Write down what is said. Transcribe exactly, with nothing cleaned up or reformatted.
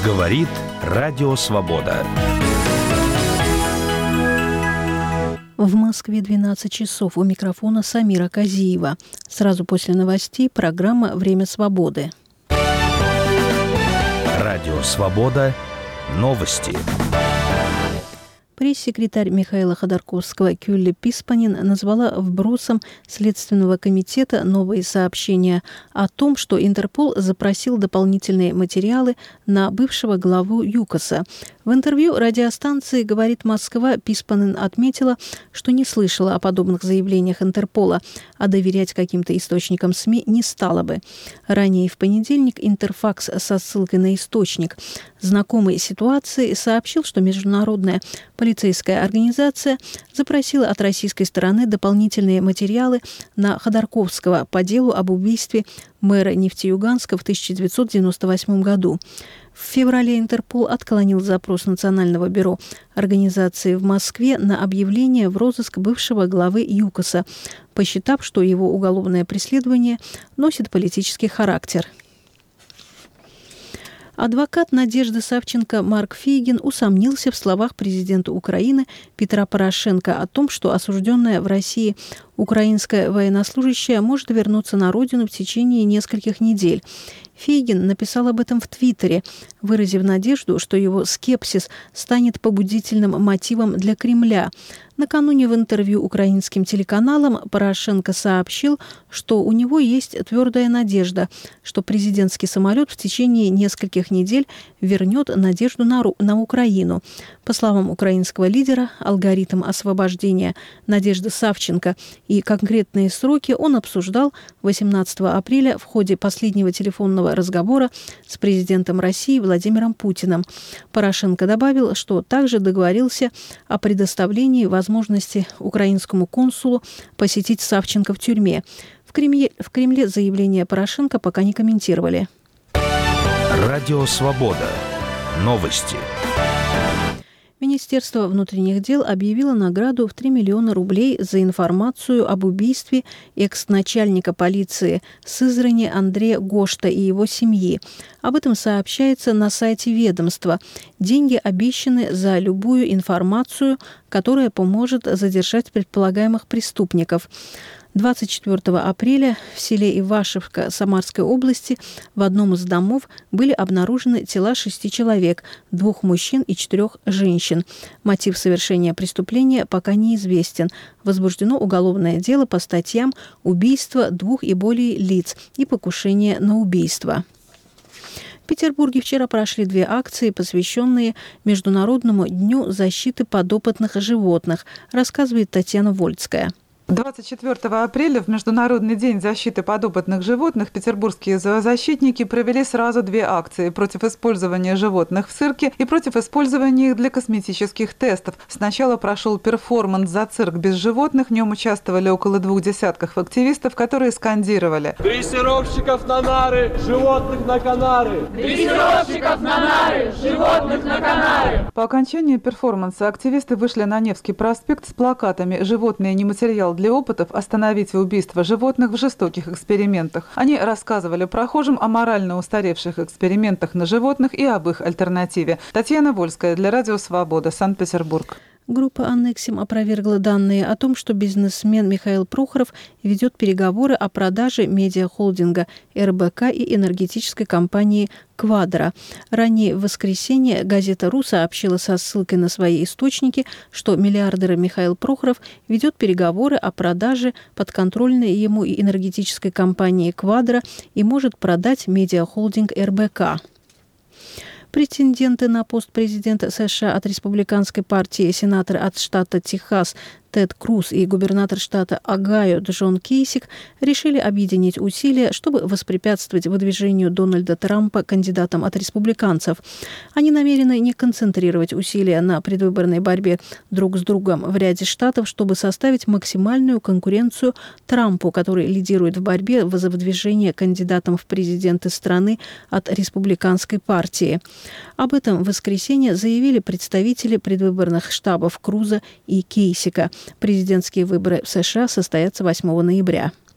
Говорит Радио Свобода. В Москве двенадцать часов. У микрофона Самира Казиева. Сразу после новостей программа «Время свободы». Радио Свобода. Новости. Пресс-секретарь Михаила Ходорковского Кюлле Писпанин назвала вбросом Следственного комитета новые сообщения о том, что Интерпол запросил дополнительные материалы на бывшего главу ЮКОСа. В интервью радиостанции «Говорит Москва» Писпанин отметила, что не слышала о подобных заявлениях Интерпола, а доверять каким-то источникам СМИ не стала бы. Ранее в понедельник Интерфакс со ссылкой на источник, знакомый ситуации, сообщил, что международная полицейская организация запросила от российской стороны дополнительные материалы на Ходорковского по делу об убийстве мэра Нефтеюганска в тысяча девятьсот девяносто восьмом году. В феврале Интерпол отклонил запрос Национального бюро организации в Москве на объявление в розыск бывшего главы ЮКОСа, посчитав, что его уголовное преследование носит политический характер. Адвокат Надежды Савченко Марк Фейгин усомнился в словах президента Украины Петра Порошенко о том, что осужденная в России украинская военнослужащая может вернуться на родину в течение нескольких недель. Фейгин написал об этом в Твиттере, выразив надежду, что его скепсис станет побудительным мотивом для Кремля. Накануне в интервью украинским телеканалам Порошенко сообщил, что у него есть твердая надежда, что президентский самолет в течение нескольких недель вернет надежду на, Ру- на Украину. По словам украинского лидера, алгоритм освобождения Надежды Савченко и конкретные сроки он обсуждал восемнадцатого апреля в ходе последнего телефонного разговора с президентом России Владимиром Путиным. Порошенко добавил, что также договорился о предоставлении возможности украинскому консулу посетить Савченко в тюрьме. В Кремле, в Кремле заявление Порошенко пока не комментировали. Радио Свобода. Новости. Министерство внутренних дел объявило награду в три миллиона рублей за информацию об убийстве экс-начальника полиции Сызрани Андрея Гошта и его семьи. Об этом сообщается на сайте ведомства. Деньги обещаны за любую информацию, которая поможет задержать предполагаемых преступников. двадцать четвёртого апреля в селе Ивашевка Самарской области в одном из домов были обнаружены тела шести человек, двух мужчин и четырех женщин. Мотив совершения преступления пока неизвестен. Возбуждено уголовное дело по статьям «Убийство двух и более лиц» и «Покушение на убийство». В Петербурге вчера прошли две акции, посвященные Международному дню защиты подопытных животных, рассказывает Татьяна Вольцкая. двадцать четвёртого апреля в Международный день защиты подопытных животных петербургские зоозащитники провели сразу две акции против использования животных в цирке и против использования их для косметических тестов. Сначала прошел перформанс «За цирк без животных». В нем участвовали около двух десятков активистов, которые скандировали: «Дрессировщиков на нары, животных на канары! Дрессировщиков на нары, животных на канары!» По окончании перформанса активисты вышли на Невский проспект с плакатами «Животные не материал для опытов, остановите убийство животных в жестоких экспериментах». Они рассказывали прохожим о морально устаревших экспериментах на животных и об их альтернативе. Татьяна Вольская для Радио Свобода, Санкт-Петербург. Группа «Аннексим» опровергла данные о том, что бизнесмен Михаил Прохоров ведет переговоры о продаже медиахолдинга эр бэ ка и энергетической компании «Квадро». Ранее в воскресенье газета «Ру» сообщила со ссылкой на свои источники, что миллиардер Михаил Прохоров ведет переговоры о продаже подконтрольной ему и энергетической компании «Квадро» и может продать медиахолдинг эр бэ ка. Претенденты на пост президента США от республиканской партии, сенатор от штата Техас Тед Круз и губернатор штата Огайо Джон Кейсик решили объединить усилия, чтобы воспрепятствовать выдвижению Дональда Трампа кандидатом от республиканцев. Они намерены не концентрировать усилия на предвыборной борьбе друг с другом в ряде штатов, чтобы составить максимальную конкуренцию Трампу, который лидирует в борьбе за выдвижение кандидатом в президенты страны от республиканской партии. Об этом в воскресенье заявили представители предвыборных штабов Круза и Кейсика. Президентские выборы в США состоятся восьмого ноября.